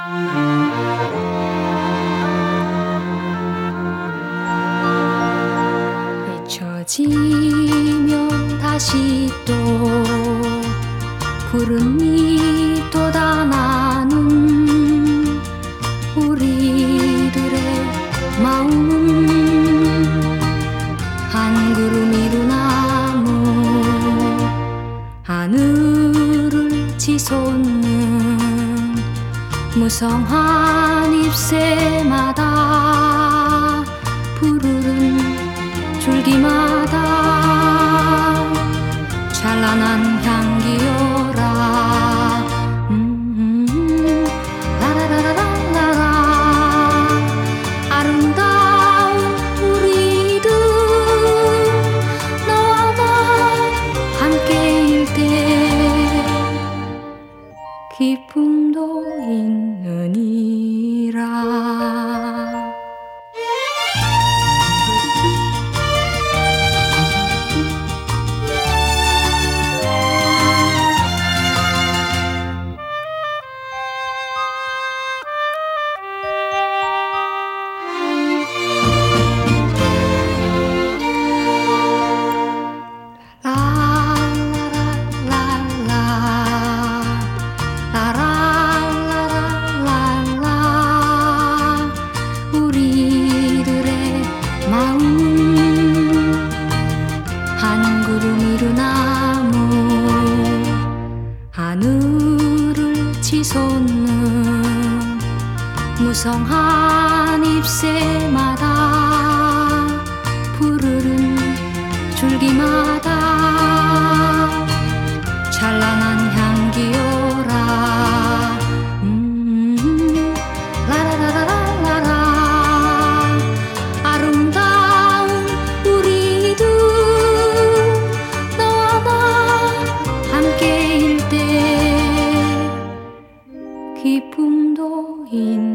잊혀지면 다시 또 구름이 돋아나는 우리들의 마음은 한 구름 위로 나무 하늘을 치솟는 무성한 잎새마다 푸르른 줄기마다 찬란한 향기여라. 라라라라라라. 아름다운 우리들 너와 나 함께일 때 기쁨도 있느니라. 우리들의 마음 한 구름 위로 나무 하늘을 치솟는 무성한 잎새마다 푸르른 줄기마다 찬란한 향기여라. 라라라라라라. 아름다운 우리들 너와 나 함께일 때 기쁨도 있는